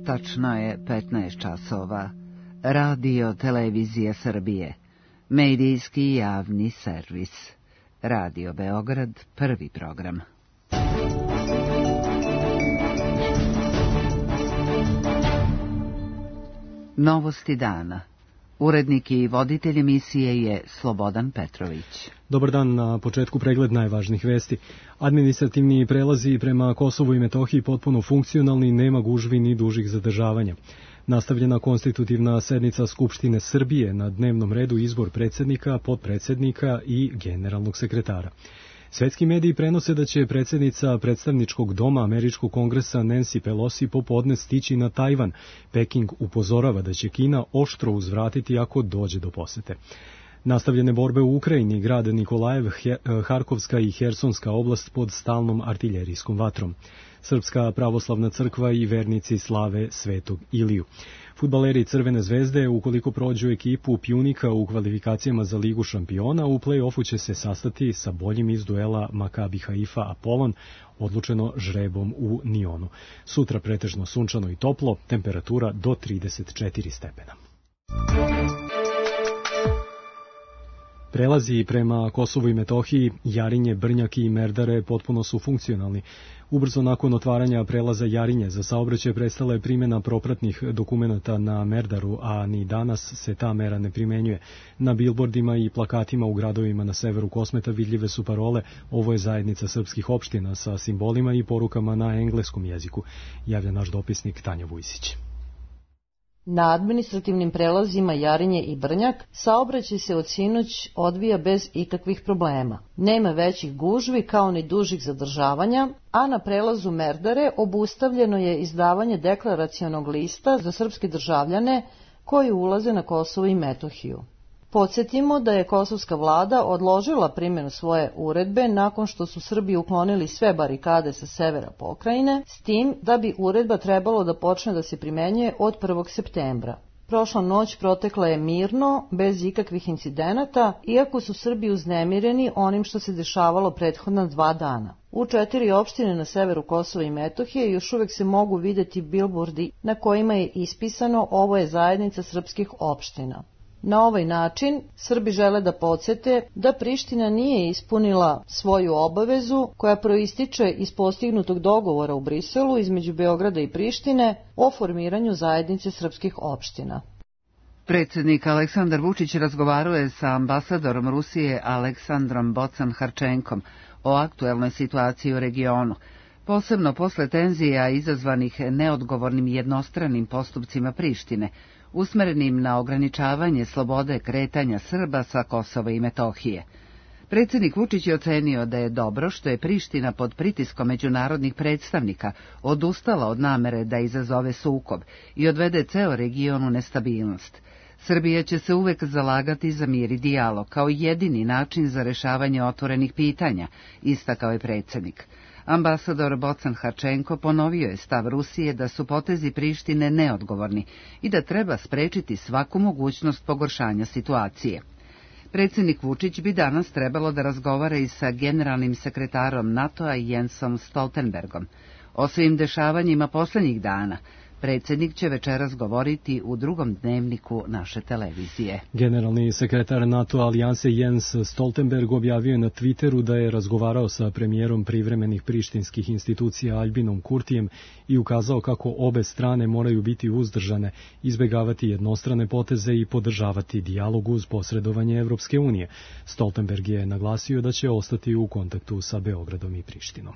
Tačno je 15 časova. Radio Televizija Srbije. Medijski javni servis. Radio Beograd, prvi program. Novosti dana. Urednik i voditelj emisije je Slobodan Petrović. Dobar dan, na početku pregled najvažnijih vesti. Administrativni prelazi prema Kosovu i Metohiji potpuno funkcionalni, nema gužvi ni dužih zadržavanja. Nastavljena konstitutivna sednica Skupštine Srbije, na dnevnom redu izbor predsjednika, potpredsjednika i generalnog sekretara. Svetski mediji prenose da će predsjednica predstavničkog doma Američkog kongresa Nancy Pelosi popodne stići na Tajvan. Peking upozorava da će Kina oštro uzvratiti ako dođe do posete. Nastavljene borbe u Ukrajini, grad Nikolajev, Harkovska i Hersonska oblast pod stalnom artiljerijskom vatrom. Srpska pravoslavna crkva i vernici slave Svetog Iliju. Fudbaleri Crvene zvezde, ukoliko prođu ekipu Pjunika u kvalifikacijama za Ligu šampiona, u play-offu će se sastati sa boljim iz duela Makabi Haifa Apolon, odlučeno žrebom u Nionu. Sutra pretežno sunčano i toplo, temperatura do 34 stepena. Prelazi prema Kosovu i Metohiji, Jarinje, Brnjak i Merdare potpuno su funkcionalni. Ubrzo nakon otvaranja prelaza Jarinje za saobraćaj prestala je primjena propratnih dokumenata na Merdaru, a ni danas se ta mera ne primenjuje. Na bilbordima i plakatima u gradovima na severu Kosmeta vidljive su parole "Ovo je zajednica srpskih opština" sa simbolima i porukama na engleskom jeziku, javlja naš dopisnik Tanja Vujsić. Na administrativnim prelazima Jarinje i Brnjak saobraćaj se od sinoć odvija bez ikakvih problema. Nema većih gužvi kao ni dužih zadržavanja, a na prelazu Merdare obustavljeno je izdavanje deklaracionog lista za srpske državljane koji ulaze na Kosovo i Metohiju. Podsjetimo da je kosovska vlada odložila primjenu svoje uredbe nakon što su Srbi uklonili sve barikade sa severa pokrajine, s tim da bi uredba trebalo da počne da se primenjuje od 1. septembra. Prošla noć protekla je mirno, bez ikakvih incidenata, iako su Srbi uznemireni onim što se dešavalo prethodna 2 dana. U 4 opštine na severu Kosova i Metohije još uvek se mogu videti bilbordi na kojima je ispisano "Ovo je zajednica srpskih opština". Na ovaj način Srbi žele da podsete da Priština nije ispunila svoju obavezu koja proističe iz postignutog dogovora u Briselu između Beograda i Prištine o formiranju zajednice srpskih opština. Predsjednik Aleksandar Vučić razgovarao je sa ambasadorom Rusije Aleksandrom Bocan-Harčenkom o aktuelnoj situaciji u regionu, posebno posle tenzija izazvanih neodgovornim jednostranim postupcima Prištine, usmerenim na ograničavanje slobode kretanja Srba sa Kosova i Metohije. Predsjednik Vučić je ocenio da je dobro što je Priština pod pritiskom međunarodnih predstavnika odustala od namere da izazove sukob i odvede ceo region u nestabilnost. Srbija će se uvek zalagati za mir i dijalog kao jedini način za rešavanje otvorenih pitanja, istakao je predsjednik. Ambasador Bocan-Harčenko ponovio je stav Rusije da su potezi Prištine neodgovorni i da treba sprečiti svaku mogućnost pogoršanja situacije. Predsjednik Vučić bi danas trebalo da razgovara i sa generalnim sekretarom NATO-a Jensom Stoltenbergom. O svim dešavanjima posljednjih dana predsjednik će večeras govoriti u drugom dnevniku naše televizije. Generalni sekretar NATO alijanse Jens Stoltenberg objavio je na Twitteru da je razgovarao sa premijerom privremenih prištinskih institucija Albinom Kurtijem i ukazao kako obe strane moraju biti uzdržane, izbjegavati jednostrane poteze i podržavati dijalog uz posredovanje Evropske unije. Stoltenberg je naglasio da će ostati u kontaktu sa Beogradom i Prištinom.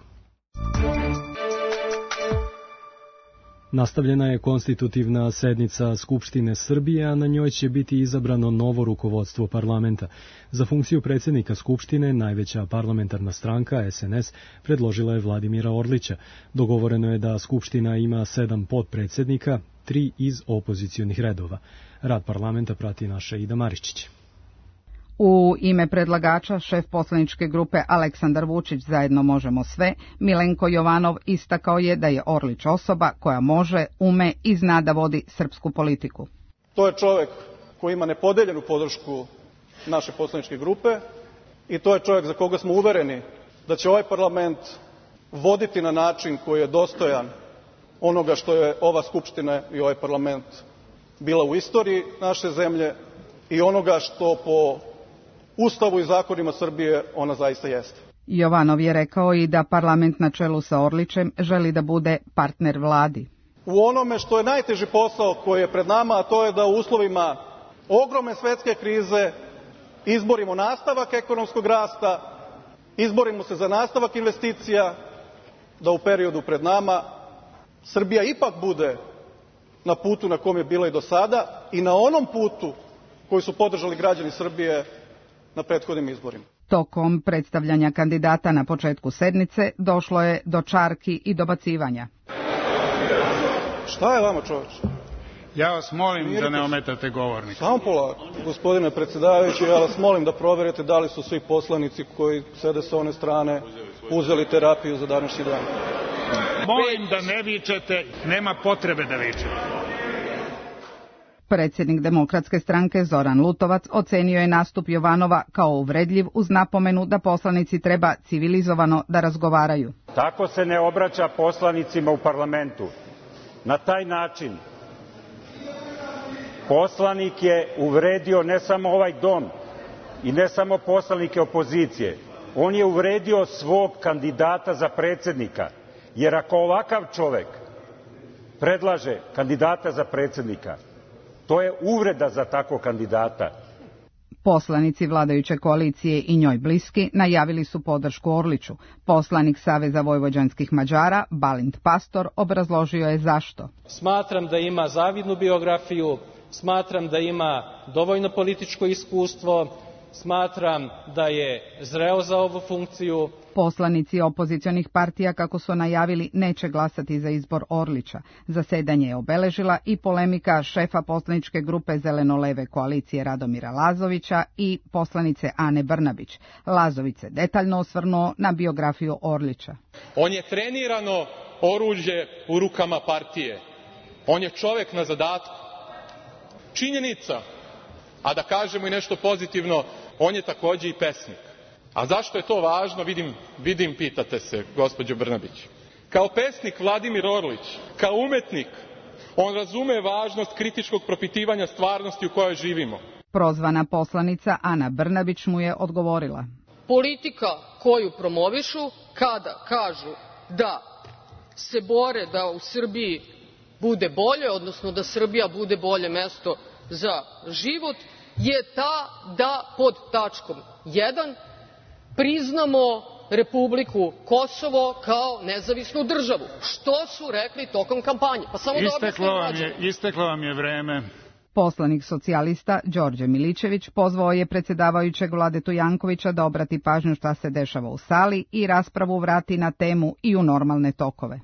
Nastavljena je konstitutivna sednica Skupštine Srbije, a na njoj će biti izabrano novo rukovodstvo parlamenta. Za funkciju predsjednika Skupštine najveća parlamentarna stranka, SNS, predložila je Vladimira Orlića. Dogovoreno je da Skupština ima 7 potpredsjednika, 3 iz opozicionih redova. Rad parlamenta prati naša Ida Maričić. U ime predlagača, šef poslaničke grupe Aleksandar Vučić Zajedno možemo sve, Milenko Jovanov istakao je da je Orlić osoba koja može, ume i zna da vodi srpsku politiku. To je čovjek koji ima nepodeljenu podršku naše poslaničke grupe i to je čovjek za koga smo uvereni da će ovaj parlament voditi na način koji je dostojan onoga što je ova Skupština i ovaj parlament bila u istoriji naše zemlje i onoga što po Ustavu i zakonima Srbije ona zaista jeste. Jovanov je rekao i da parlament na čelu sa Orlićem želi da bude partner vladi. U onome što je najteži posao koji je pred nama, a to je da u uslovima ogromne svetske krize izborimo nastavak ekonomskog rasta, izborimo se za nastavak investicija, da u periodu pred nama Srbija ipak bude na putu na kom je bila i do sada i na onom putu koji su podržali građani Srbije na prethodnim izborima. Tokom predstavljanja kandidata na početku sednice došlo je do čarki i dobacivanja. Šta je vama, čoveče? Ja vas molim da ne ometate govornika. Samo polako. Gospodine predsjedavajući, ja vas molim da proverite da li su svi poslanici koji sede sa one strane uzeli terapiju za današnji dan. Molim da ne vičete, nema potrebe da vičete. Predsjednik Demokratske stranke Zoran Lutovac ocenio je nastup Jovanova kao uvredljiv uz napomenu da poslanici treba civilizovano da razgovaraju. Tako se ne obraća poslanicima u parlamentu. Na taj način poslanik je uvredio ne samo ovaj dom i ne samo poslanike opozicije. On je uvredio svog kandidata za predsjednika. Jer ako ovakav čovek predlaže kandidata za predsjednika, to je uvreda za takvog kandidata. Poslanici vladajuće koalicije i njoj bliski najavili su podršku Orliću. Poslanik Saveza vojvođanskih Mađara, Balint Pastor, obrazložio je zašto. Smatram da ima zavidnu biografiju, smatram da ima dovoljno političko iskustvo, smatram da je zreo za ovu funkciju. Poslanici opozicionih partija, kako su najavili, neće glasati za izbor Orlića. Zasedanje je obeležila i polemika šefa poslaničke grupe Zeleno-leve koalicije Radomira Lazovića i poslanice Ane Brnabić. Lazović se detaljno osvrnuo na biografiju Orlića. On je trenirano oružje u rukama partije. On je čovek na zadatku. Činjenica, a da kažemo i nešto pozitivno, on je takođe i pesnik. A zašto je to važno, vidim, pitate se, gospođo Brnabić. Kao pesnik Vladimir Orlić, kao umetnik, on razume važnost kritičkog propitivanja stvarnosti u kojoj živimo. Prozvana poslanica Ana Brnabić mu je odgovorila. Politika koju promovišu kada kažu da se bore da u Srbiji bude bolje, odnosno da Srbija bude bolje mesto za život, je ta da pod tačkom 1 priznamo Republiku Kosovo kao nezavisnu državu. Što su rekli tokom kampanje? Pa samo Isteklo vam je vreme. Poslanik socijalista Đorđe Milićević pozvao je predsjedavajućeg Vladetu Jankovića da obrati pažnju šta se dešava u sali i raspravu vrati na temu i u normalne tokove.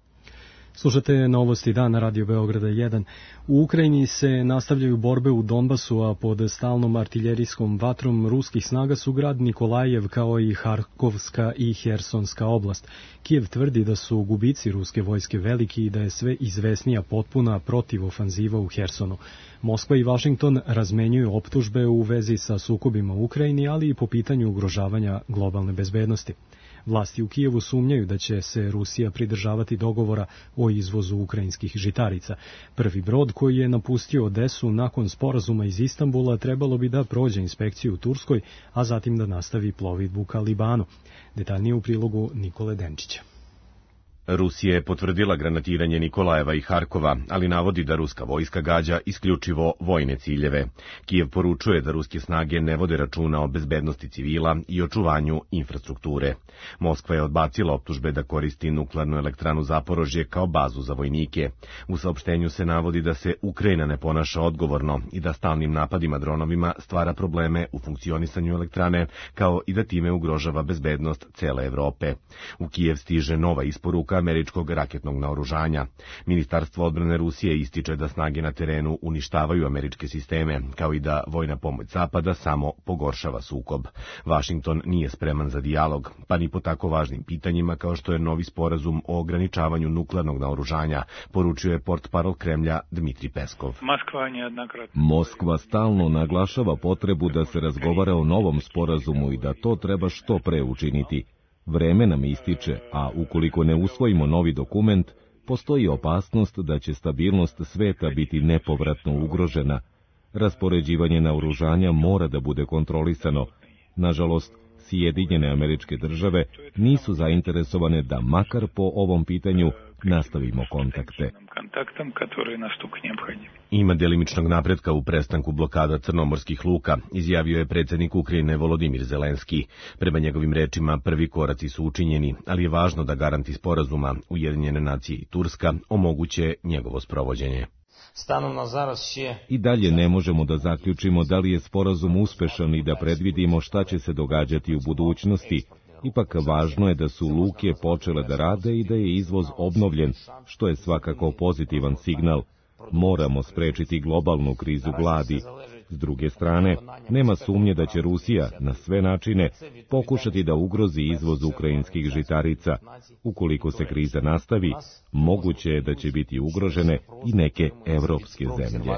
Slušate Novosti dana Radio Beograda 1. U Ukrajini se nastavljaju borbe u Donbasu, a pod stalnom artiljerijskom vatrom ruskih snaga su grad Nikolajev kao i Harkovska i Hersonska oblast. Kijev tvrdi da su gubici ruske vojske veliki i da je sve izvesnija potpuna protivofanziva u Hersonu. Moskva i Vašington razmenjuju optužbe u vezi sa sukobima u Ukrajini, ali i po pitanju ugrožavanja globalne bezbednosti. Vlasti u Kijevu sumnjaju da će se Rusija pridržavati dogovora o izvozu ukrajinskih žitarica. Prvi brod koji je napustio Odesu nakon sporazuma iz Istanbula trebalo bi da prođe inspekciju u Turskoj, a zatim da nastavi plovidbu ka Libanu. Detaljnije u prilogu Nikole Denčića. Rusija je potvrdila granatiranje Nikolajeva i Harkova, ali navodi da ruska vojska gađa isključivo vojne ciljeve. Kijev poručuje da ruske snage ne vode računa o bezbednosti civila i očuvanju infrastrukture. Moskva je odbacila optužbe da koristi nuklearnu elektranu Zaporožje kao bazu za vojnike. U saopštenju se navodi da se Ukrajina ne ponaša odgovorno i da stalnim napadima dronovima stvara probleme u funkcionisanju elektrane, kao i da time ugrožava bezbednost cele Evrope. U Kijev stiže nova isporuka američkog raketnog naoružanja. Ministarstvo odbrane Rusije ističe da snage na terenu uništavaju američke sisteme, kao i da vojna pomoć Zapada samo pogoršava sukob. Vašington nije spreman za dijalog, pa ni po tako važnim pitanjima kao što je novi sporazum o ograničavanju nuklearnog naoružanja, poručuje portparol Kremlja Dmitri Peskov. Moskva stalno naglašava potrebu da se razgovara o novom sporazumu i da to treba što pre učiniti. Vreme nam ističe, a ukoliko ne usvojimo novi dokument, postoji opasnost da će stabilnost sveta biti nepovratno ugrožena. Raspoređivanje naoružanja mora da bude kontrolisano. Nažalost, Sjedinjene Američke Države nisu zainteresovane da makar po ovom pitanju nastavimo kontakte. Ima delimičnog napretka u prestanku blokada crnomorskih luka, izjavio je predsjednik Ukrajine Volodimir Zelenski. Prema njegovim rečima prvi koraci su učinjeni, ali je važno da garanti sporazuma Ujedinjene nacije i Turska omoguće njegovo sprovođenje. I dalje ne možemo da zaključimo da li je sporazum uspešan i da predvidimo šta će se događati u budućnosti. Ipak važno je da su luke počele da rade i da je izvoz obnovljen, što je svakako pozitivan signal. Moramo sprečiti globalnu krizu gladi. S druge strane, nema sumnje da će Rusija na sve načine pokušati da ugrozi izvoz ukrajinskih žitarica. Ukoliko se kriza nastavi, moguće je da će biti ugrožene i neke evropske zemlje.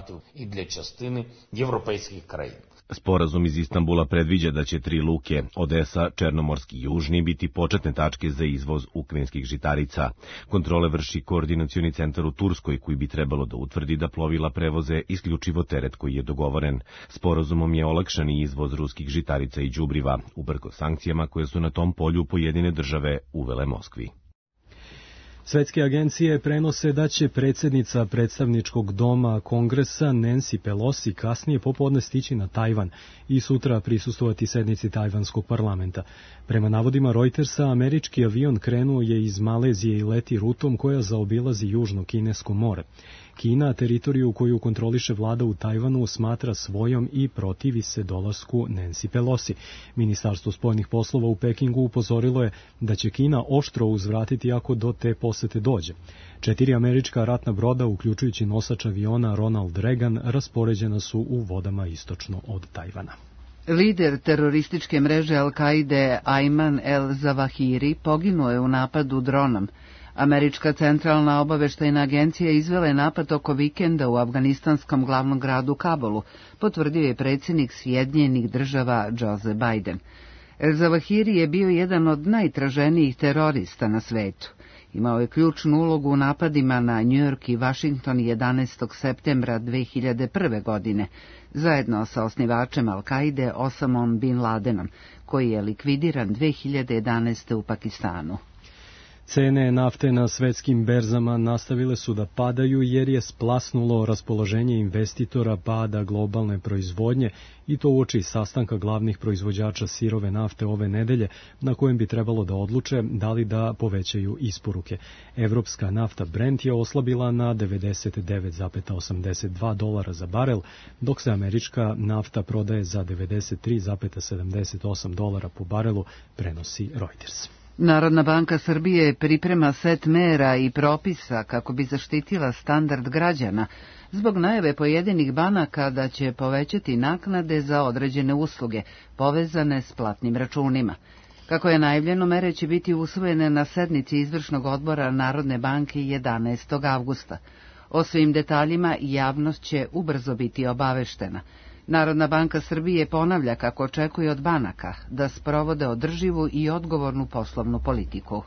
Sporazum iz Istanbula predviđa da će 3 luke, Odesa, Černomorski i Južni, biti početne tačke za izvoz ukrajinskih žitarica. Kontrole vrši koordinacioni centar u Turskoj, koji bi trebalo da utvrdi da plovila prevoze isključivo teret koji je dogovoren. Sporazumom je olakšan i izvoz ruskih žitarica i đubriva, uprkos sankcijama koje su na tom polju pojedine države uvele Moskvi. Svetske agencije prenose da će predsjednica predstavničkog doma Kongresa Nancy Pelosi kasnije popodne stići na Tajvan i sutra prisustvovati sednici tajvanskog parlamenta. Prema navodima Reutersa, američki avion krenuo je iz Malezije i leti rutom koja zaobilazi Južno Kinesko more. Kina teritoriju koju kontroliše vlada u Tajvanu smatra svojom i protivi se dolasku Nancy Pelosi. Ministarstvo spoljnih poslova u Pekingu upozorilo je da će Kina oštro uzvratiti ako do te posete dođe. 4 američka ratna broda, uključujući nosač aviona Ronald Reagan, raspoređena su u vodama istočno od Tajvana. Lider terorističke mreže Al-Kaide Ayman el-Zawahiri poginuo je u napadu dronom. Američka centralna obaveštajna agencija izvela je napad oko vikenda u afganistanskom glavnom gradu Kabulu, potvrdio je predsjednik Sjedinjenih Država Joe Biden. El-Zawahiri je bio jedan od najtraženijih terorista na svetu. Imao je ključnu ulogu u napadima na New York i Washington 11. septembra 2001. godine, zajedno sa osnivačem Al-Kaide Osamom Bin Ladenom, koji je likvidiran 2011. u Pakistanu. Cene nafte na svetskim berzama nastavile su da padaju jer je splasnulo raspoloženje investitora pada globalne proizvodnje i to uoči sastanka glavnih proizvođača sirove nafte ove nedelje na kojem bi trebalo da odluče da li da povećaju isporuke. Evropska nafta Brent je oslabila na $99,82 za barel, dok se američka nafta prodaje za $93,78 po barelu, prenosi Reuters. Narodna banka Srbije priprema set mera i propisa kako bi zaštitila standard građana zbog najave pojedinih banaka da će povećati naknade za određene usluge povezane s platnim računima. Kako je najavljeno, mere će biti usvojene na sednici izvršnog odbora Narodne banke 11. avgusta. O svim detaljima javnost će ubrzo biti obaveštena. Narodna banka Srbije ponavlja kako očekuje od banaka da sprovode održivu i odgovornu poslovnu politiku.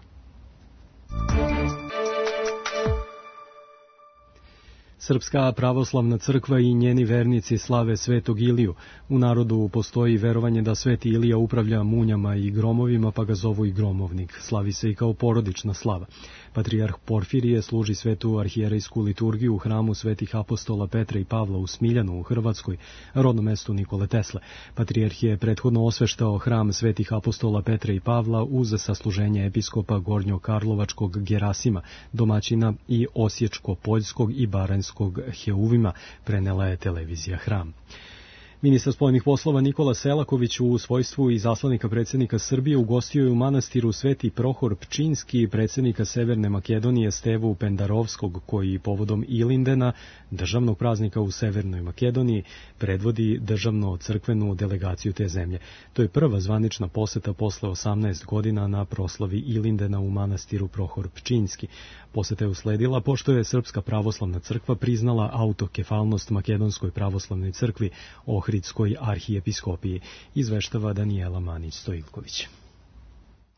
Srpska pravoslavna crkva i njeni vernici slave Svetog Iliju. U narodu postoji verovanje da Sveti Ilija upravlja munjama i gromovima, pa ga zovu i gromovnik. Slavi se i kao porodična slava. Patrijarh Porfirije služi svetu arhijerejsku liturgiju u hramu svetih apostola Petra i Pavla u Smiljanu u Hrvatskoj, rodnom mestu Nikole Tesle. Patrijarh je prethodno osveštao hram svetih apostola Petra i Pavla uz sasluženje episkopa Gornjokarlovačkog Gerasima, domaćina i Osječko-Poljskog i Baranjskog Heuvima, prenela je televizija Hram. Ministar spoljnih poslova Nikola Selaković u svojstvu izaslanika predsjednika Srbije ugostio je u manastiru Sveti Prohor Pčinski predsjednika Severne Makedonije Stevu Pendarovskog, koji povodom Ilindena, državnog praznika u Severnoj Makedoniji, predvodi državno-crkvenu delegaciju te zemlje. To je prva zvanična poseta posle 18 godina na proslavi Ilindena u manastiru Prohor Pčinski. Poseta je usledila pošto je Srpska pravoslavna crkva priznala autokefalnost Makedonskoj pravoslavnoj crkvi Ohridskoj arhijepiskopiji, izveštava Danijela Manić-Stojiljković.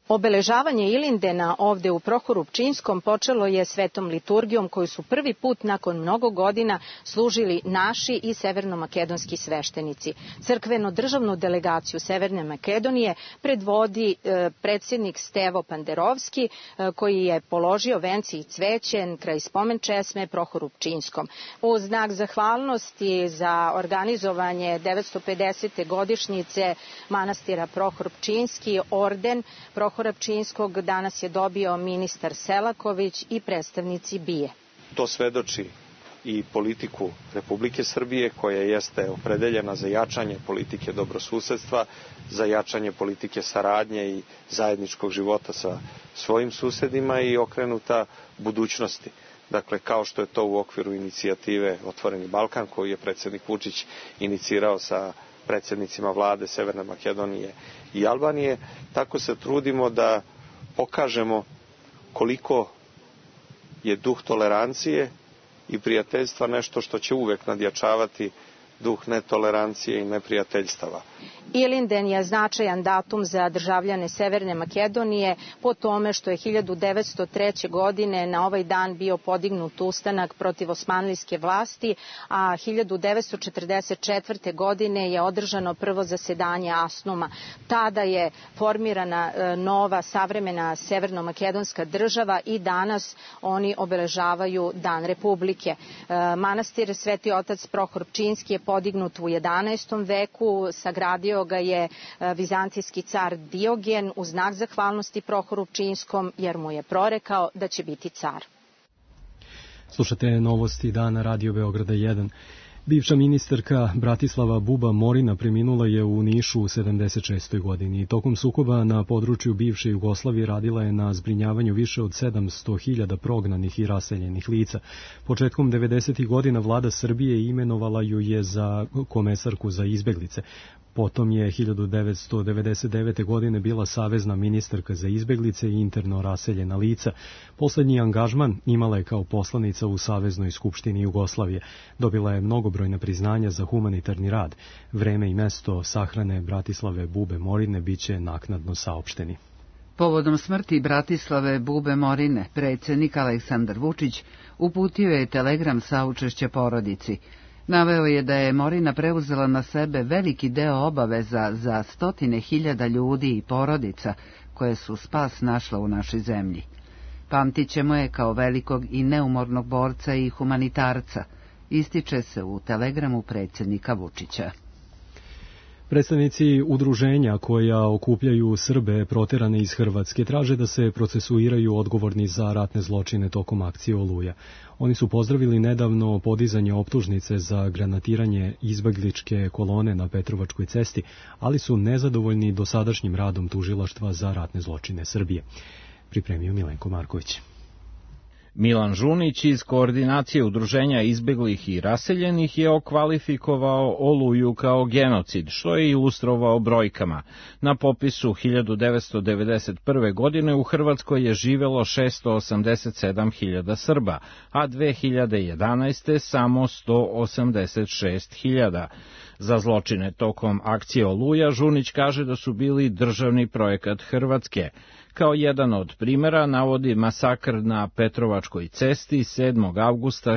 Obeležavanje Ilindena ovde u Prohoru Pčinjskom počelo je svetom liturgijom koju su prvi put nakon mnogo godina služili naši i severnomakedonski sveštenici. Crkveno-državnu delegaciju Severne Makedonije predvodi predsjednik Stevo Panderovski koji je položio venci i cveće kraj spomen česme Prohoru Pčinjskom. U znak zahvalnosti za organizovanje 950. godišnjice manastira Prohor Pčinjski, orden Prohora Pčinjskog danas je dobio ministar Selaković i predstavnici BIA. To svedoči i politiku Republike Srbije koja jeste opredeljena za jačanje politike dobrosusedstva, za jačanje politike saradnje i zajedničkog života sa svojim susedima i okrenuta budućnosti. Dakle, kao što je to u okviru inicijative Otvoreni Balkan koju je predsjednik Vučić inicirao sa predsjednicima vlade Severne Makedonije i Albanije, tako se trudimo da pokažemo koliko je duh tolerancije i prijateljstva nešto što će uvek nadjačavati duh netolerancije i neprijateljstava. Ilinden je značajan datum za državljane Severne Makedonije po tome što je 1903. godine na ovaj dan bio podignut ustanak protiv osmanlijske vlasti, a 1944. godine je održano prvo zasedanje Asnuma. Tada je formirana nova savremena severnomakedonska država i danas oni obeležavaju Dan Republike. Manastir Sveti otac Prohor Pčinjski je podignut u 11. veku, sagradio ga je vizantijski car Diogen u znak zahvalnosti Prohoru Pčinjskom jer mu je prorekao da će biti car. Slušate novosti dana Radio Beograda 1. Bivša ministarka Bratislava Buba Morina preminula je u Nišu u 76. godini. Tokom sukoba na području bivše Jugoslavije radila je na zbrinjavanju više od 700.000 prognanih i raseljenih lica. Početkom 90. godina vlada Srbije imenovala ju je za komesarku za izbeglice. Potom je 1999. godine bila savezna ministarka za izbeglice i interno raseljena lica. Poslednji angažman imala je kao poslanica u Saveznoj skupštini Jugoslavije. Dobila je mnogobrojna priznanja za humanitarni rad. Vreme i mesto sahrane Bratislave Bube Morine biće naknadno saopšteni. Povodom smrti Bratislave Bube Morine, predsjednik Aleksandar Vučić uputio je telegram saučešća porodici. Naveo je da je Morina preuzela na sebe veliki deo obaveza za 100.000 ljudi i porodica koje su spas našla u našoj zemlji. Pamtićemo je kao velikog i neumornog borca i humanitarca, ističe se u telegramu predsjednika Vučića. Predstavnici udruženja koja okupljaju Srbe proterane iz Hrvatske traže da se procesuiraju odgovorni za ratne zločine tokom akcije Oluja. Oni su pozdravili nedavno podizanje optužnice za granatiranje izbegličke kolone na Petrovačkoj cesti, ali su nezadovoljni dosadašnjim radom tužilaštva za ratne zločine Srbije. Pripremio Milenko Marković. Milan Žunić iz Koordinacije udruženja izbeglih i raseljenih je okvalifikovao Oluju kao genocid, što je ilustrovao brojkama. Na popisu 1991. godine u Hrvatskoj je živelo 687.000 Srba, a 2011. samo 186.000. Za zločine tokom akcije Oluja Žunić kaže da su bili državni projekat Hrvatske. Kao jedan od primjera navodi masakr na Petrovačkoj cesti 7. avgusta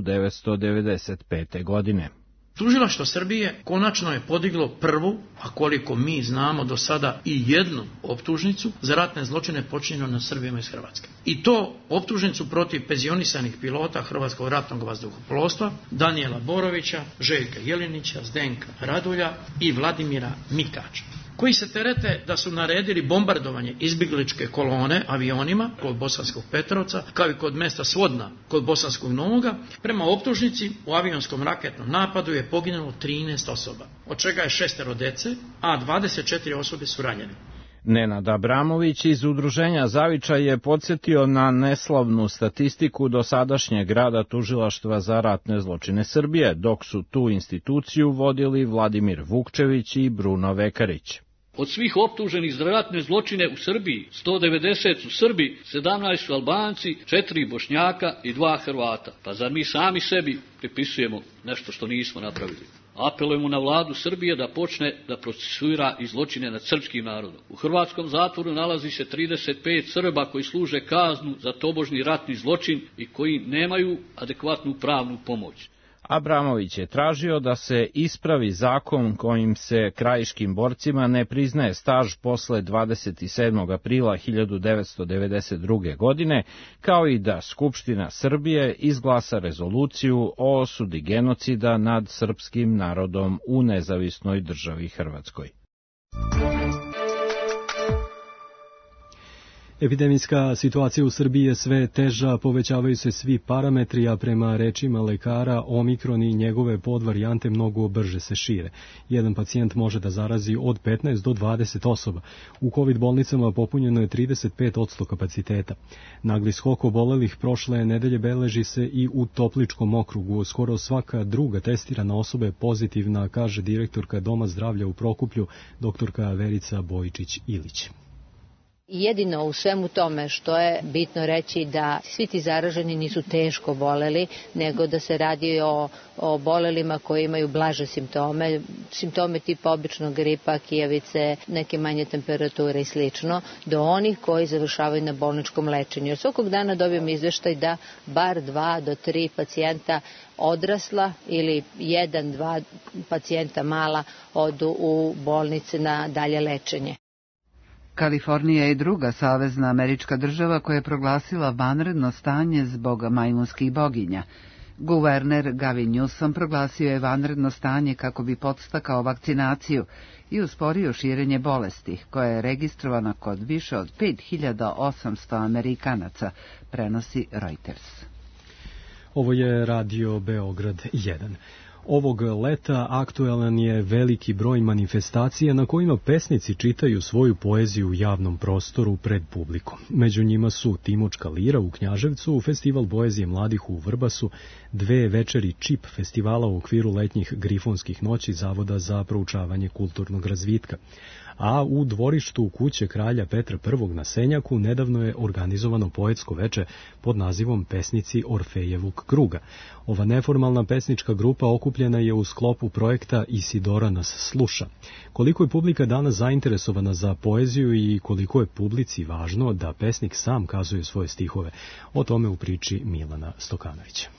1995. godine. Tužilaštvo Srbije konačno je podiglo prvu, a koliko mi znamo do sada i jednu optužnicu za ratne zločine počinjeno na Srbima iz Hrvatske. I to optužnicu protiv penzionisanih pilota Hrvatskog ratnog vazduhoplovstva, Danijela Borovića, Željka Jelinića, Zdenka Radulja i Vladimira Mikača, koji se terete da su naredili bombardovanje izbjegličke kolone avionima kod Bosanskog Petrovca, kao i kod mesta Svodna kod Bosanskog Novoga. Prema optužnici u avionskom raketnom napadu je poginulo 13 osoba, od čega je 6 dece, a 24 osobe su ranjene. Nenad Abramović iz udruženja Zaviča je podsjetio na neslavnu statistiku dosadašnjeg rada tužilaštva za ratne zločine Srbije, dok su tu instituciju vodili Vladimir Vukčević i Bruno Vekarić. Od svih optuženih za ratne zločine u Srbiji, 190 su Srbi, 17 su Albanci, 4 Bošnjaka i 2 Hrvata. Pa zar mi sami sebi pripisujemo nešto što nismo napravili? Apelujemo na vladu Srbije da počne da procesuira i zločine nad srpskim narodom. U hrvatskom zatvoru nalazi se 35 Srba koji služe kaznu za tobožni ratni zločin i koji nemaju adekvatnu pravnu pomoć. Abramović je tražio da se ispravi zakon kojim se krajiškim borcima ne priznaje staž posle 27. aprila 1992. godine, kao i da Skupština Srbije izglasa rezoluciju o osudi genocida nad srpskim narodom u nezavisnoj državi Hrvatskoj. Epidemijska situacija u Srbiji je sve teža, povećavaju se svi parametri, a prema rečima lekara, omikron i njegove podvarijante mnogo brže se šire. Jedan pacijent može da zarazi od 15 do 20 osoba. U COVID bolnicama popunjeno je 35% kapaciteta. Nagli skok obolelih prošle nedelje beleži se i u Topličkom okrugu. Skoro svaka druga testirana osoba je pozitivna, kaže direktorka Doma zdravlja u Prokuplju, doktorka Verica Bojičić-Ilić. Jedino u svemu tome što je bitno reći da svi ti zaraženi nisu teško boleli, nego da se radi o bolelima koji imaju blaže simptome tipa običnog gripa, kijavice, neke manje temperature i slično, do onih koji završavaju na bolničkom lečenju. Jer svakog dana dobijemo izveštaj da bar 2 do 3 pacijenta odrasla ili 1-2 pacijenta mala odu u bolnice na dalje lečenje. Kalifornija je druga savezna američka država koja je proglasila vanredno stanje zbog majmunskih boginja. Guverner Gavin Newsom proglasio je vanredno stanje kako bi podstakao vakcinaciju i usporio širenje bolesti, koja je registrovana kod više od 5800 Amerikanaca, prenosi Reuters. Ovo je Radio Beograd 1. Ovog leta aktualan je veliki broj manifestacija na kojima pesnici čitaju svoju poeziju u javnom prostoru pred publikom. Među njima su Timočka lira u Knjaževcu, festival poezije mladih u Vrbasu, 2 večeri Čip festivala u okviru letnjih grifonskih noći Zavoda za proučavanje kulturnog razvitka. A u dvorištu kuće kralja Petra I na Senjaku nedavno je organizovano poetsko veče pod nazivom Pesnici Orfejevog kruga. Ova neformalna pesnička grupa okupljena je u sklopu projekta Isidora nas sluša. Koliko je publika danas zainteresovana za poeziju i koliko je publici važno da pesnik sam kazuje svoje stihove, o tome u priči Milana Stokanovića.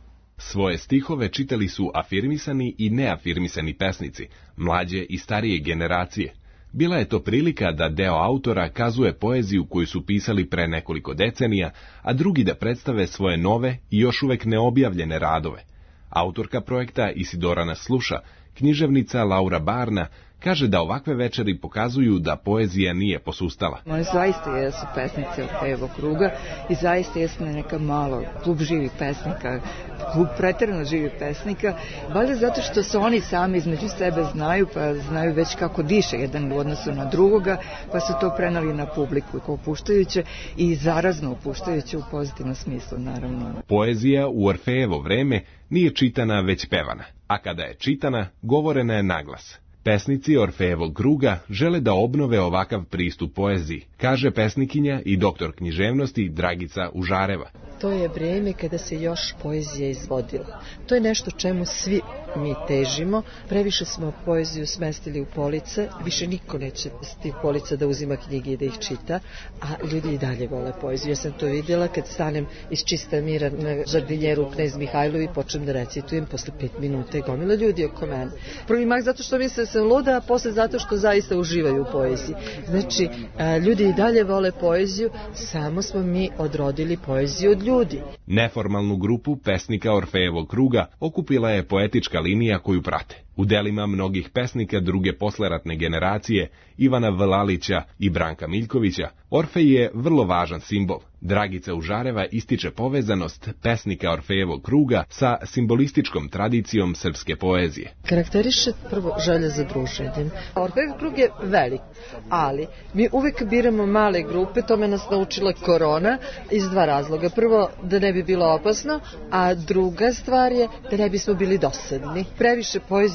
Svoje stihove čitali su afirmisani i neafirmisani pesnici, mlađe i starije generacije. Bila je to prilika da deo autora kazuje poeziju koju su pisali pre nekoliko decenija, a drugi da predstave svoje nove i još uvek neobjavljene radove. Autorka projekta Isidora nas sluša, književnica Laura Barna, kaže da ovakve večeri pokazuju da poezija nije posustala. Oni zaista jesu pesnici Orfejevog kruga i zaista jesu neka malo klub živih pesnika, klub preterano živih pesnika, valjda zato što se oni sami između sebe znaju, pa znaju već kako diše jedan u odnosu na drugoga, pa su to prenali na publiku opuštajuće i zarazno opuštajuće u pozitivnom smislu, naravno. Poezija u Orfejevo vreme nije čitana već pevana, a kada je čitana, govorena je naglas. Pesnici Orfejevog kruga žele da obnove ovakav pristup poeziji, kaže pesnikinja i doktor književnosti Dragica Užareva. To je vrijeme kada se još poezija izvodila. To je nešto čemu svi mi težimo. Previše smo poeziju smestili u police, više niko neće s tih polica da uzima knjige i da ih čita, a ljudi i dalje vole poeziju. Ja sam to vidjela kad stanem iz čista mira na žardinjeru u Knez Mihajlovi i počnem da recitujem, posle 5 minuta i gomila ljudi oko mene. Prvi mak zato što misle da sam luda, a posle zato što zaista uživaju u poeziji. Znači, ljudi i dalje vole poeziju, samo smo mi odrodili poeziju od ljudi. Neformalnu grupu pesnika Orfejevog kruga okupila je poetička linija koju prate. U delima mnogih pesnika druge posleratne generacije, Ivana Vlalića i Branka Miljkovića, Orfej je vrlo važan simbol. Dragica Užareva ističe povezanost pesnika Orfejevog kruga sa simbolističkom tradicijom srpske poezije. Karakteriše prvo želja za druženjem. Orfejev krug je velik, ali mi uvek biramo male grupe, tome nas naučila korona iz 2 razloga. Prvo, da ne bi bilo opasno, a druga stvar je da ne bismo bili dosadni. Previše poezije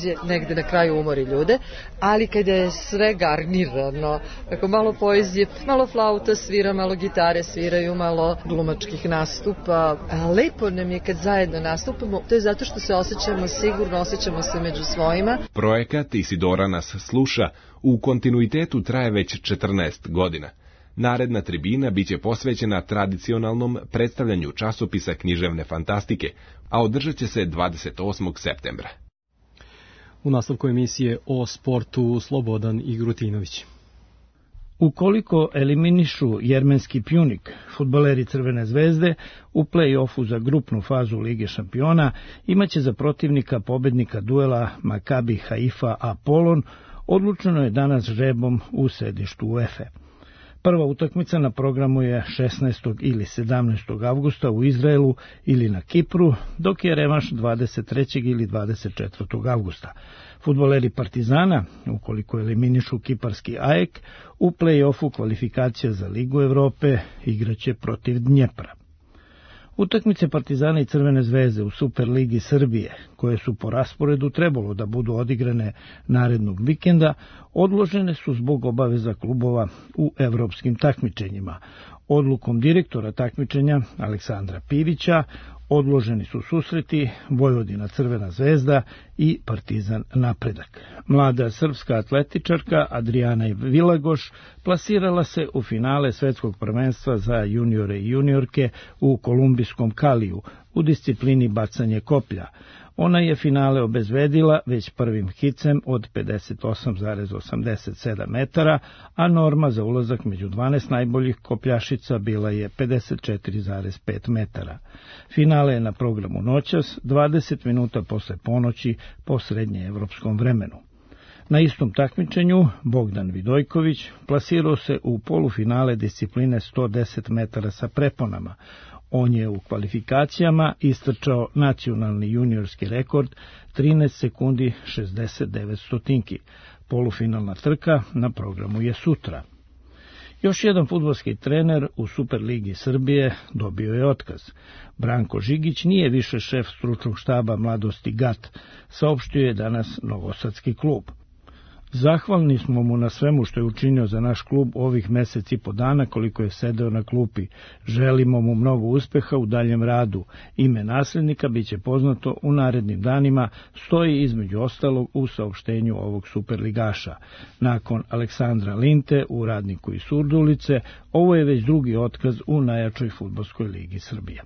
poezije negde na kraju umori ljude, ali kada je sve garnirano, tako malo poezije, malo flauta svira, malo gitare sviraju, malo glumačkih nastupa, lepo nam je kad zajedno nastupamo, to je zato što se osjećamo sigurno, osjećamo se među svojima. Projekat Isidora nas sluša u kontinuitetu traje već 14 godina. Naredna tribina biće posvećena tradicionalnom predstavljanju časopisa književne fantastike, a održat će se 28. septembra. U nastavku emisije o sportu Slobodan Igrutinović. Ukoliko eliminišu jermenski Pjunik, fudbaleri Crvene zvezde, u play-offu za grupnu fazu Lige šampiona imaće za protivnika pobednika duela Makabi Haifa Apolon, odlučeno je danas žrebom u sedištu UEFA. Prva utakmica na programu je 16. ili 17. avgusta u Izraelu ili na Kipru, dok je revanš 23. ili 24. avgusta. Fudbaleri Partizana, ukoliko eliminišu kiparski AEK, u play-offu kvalifikacija za Ligu Evrope igraće protiv Dnjepra. Utakmice Partizana i Crvene zvezde u Superligi Srbije, koje su po rasporedu trebalo da budu odigrane narednog vikenda, odložene su zbog obaveza klubova u evropskim takmičenjima. Odlukom direktora takmičenja Aleksandra Pivića odloženi su susreti Vojvodina Crvena zvezda i Partizan Napredak. Mlada srpska atletičarka Adriana Vilagoš plasirala se u finale svetskog prvenstva za juniore i juniorke u kolumbijskom Kaliju u disciplini bacanje koplja. Ona je finale obezbedila već prvim hicem od 58,87 metara, a norma za ulazak među 12 najboljih kopljašica bila je 54,5 metara. Finale je na programu noćas, 20 minuta posle ponoći po srednjeevropskom vremenu. Na istom takmičenju Bogdan Vidojković plasirao se u polufinale discipline 110 metara sa preponama. On je u kvalifikacijama istrčao nacionalni juniorski rekord 13 sekundi 69 stotinki. Polufinalna trka na programu je sutra. Još jedan fudbalski trener u Superligi Srbije dobio je otkaz. Branko Žigić nije više šef stručnog štaba Mladosti GAT, saopštio je danas novosadski klub. Zahvalni smo mu na svemu što je učinio za naš klub ovih meseci po dana koliko je sedeo na klupi. Želimo mu mnogo uspeha u daljem radu. Ime naslednika biće poznato u narednim danima, stoji između ostalog u saopštenju ovog superligaša. Nakon Aleksandra Linte u Radniku i Surdulice, ovo je već drugi otkaz u najjačoj fudbalskoj ligi Srbije.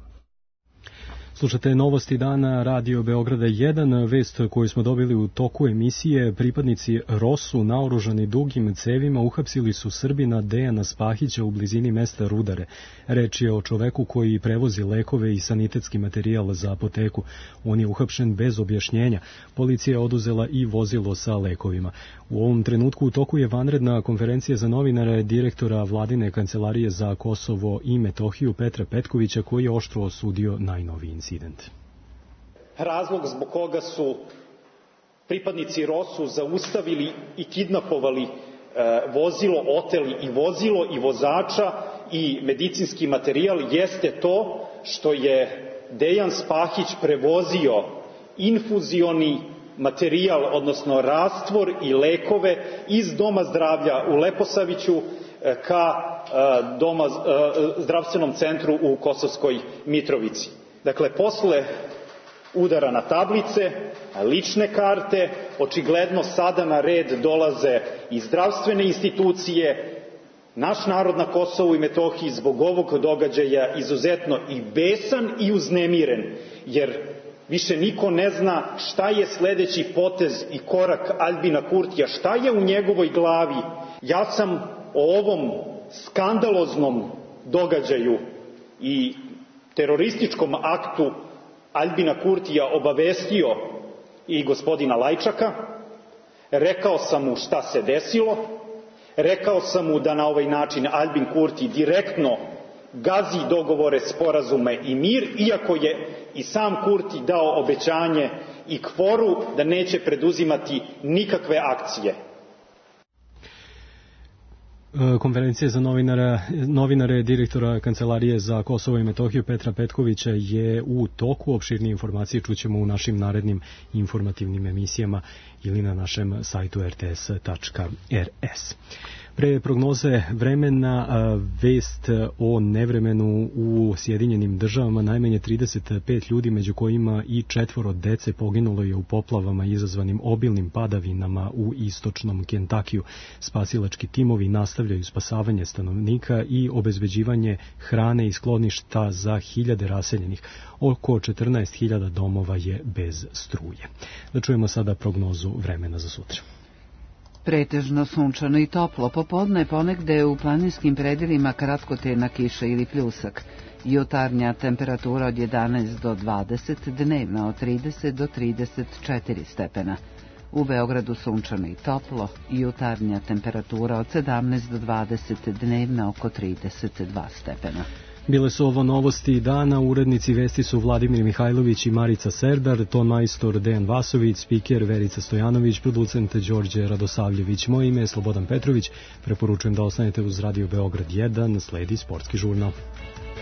Slušate novosti dana Radio Beograda 1, vest koju smo dobili u toku emisije. Pripadnici ROSU naoružani dugim cevima uhapsili su Srbina Dejana Spahića u blizini mesta Rudare. Reč je o čoveku koji prevozi lekove i sanitetski materijal za apoteku. On je uhapšen bez objašnjenja. Policija je oduzela i vozilo sa lekovima. U ovom trenutku u toku je vanredna konferencija za novinare direktora Vladine kancelarije za Kosovo i Metohiju Petra Petkovića, koji je oštro osudio najnoviji incident. Razlog zbog koga su pripadnici ROSU zaustavili i kidnapovali vozilo, oteli i vozilo i vozača i medicinski materijal jeste to što je Dejan Spahić prevozio infuzioni materijal, odnosno rastvor i lekove iz Doma zdravlja u Leposaviću ka zdravstvenom centru u Kosovskoj Mitrovici. Dakle, posle udara na tablice, lične karte, očigledno sada na red dolaze i zdravstvene institucije. Naš narod na Kosovu i Metohiji zbog ovog događaja izuzetno i besan i uznemiren, jer više niko ne zna šta je sledeći potez i korak Aljbina Kurtija, šta je u njegovoj glavi. Ja sam o ovom skandaloznom događaju i terorističkom aktu Aljbina Kurtija obavestio i gospodina Lajčaka, rekao sam mu šta se desilo, rekao sam mu da na ovaj način Aljbin Kurti direktno gazi dogovore, sporazume i mir, iako je i sam Kurti dao obećanje i KFOR-u da neće preduzimati nikakve akcije. Konferencija za novinare direktora Kancelarije za Kosovo i Metohiju Petra Petkovića je u toku. Opširnije informacije čućemo u našim narednim informativnim emisijama ili na našem sajtu rts.rs. Pre prognoze vremena, vest o nevremenu u Sjedinjenim Državama. Najmanje 35 ljudi, među kojima i 4 dece, poginulo je u poplavama izazvanim obilnim padavinama u istočnom Kentakiju. Spasilački timovi nastavljaju spasavanje stanovnika i obezbeđivanje hrane i skloništa za hiljade raseljenih. Oko 14.000 domova je bez struje. Da čujemo sada prognozu vremena za sutra. Pretežno sunčano i toplo, popodne ponegde u planinskim predelima kratkotena kiša ili pljusak. Jutarnja temperatura od 11 do 20, dnevna od 30 do 34 stepena. U Beogradu sunčano i toplo, jutarnja temperatura od 17 do 20, dnevna oko 32 stepena. Bile su ovo novosti dana, urednici vesti su Vladimir Mihajlović i Marica Serdar, ton majstor Dejan Vasović, spiker Verica Stojanović, producent Đorđe Radosavljević. Moje ime je Slobodan Petrović, preporučujem da ostanete uz Radio Beograd 1, sledi sportski žurnal.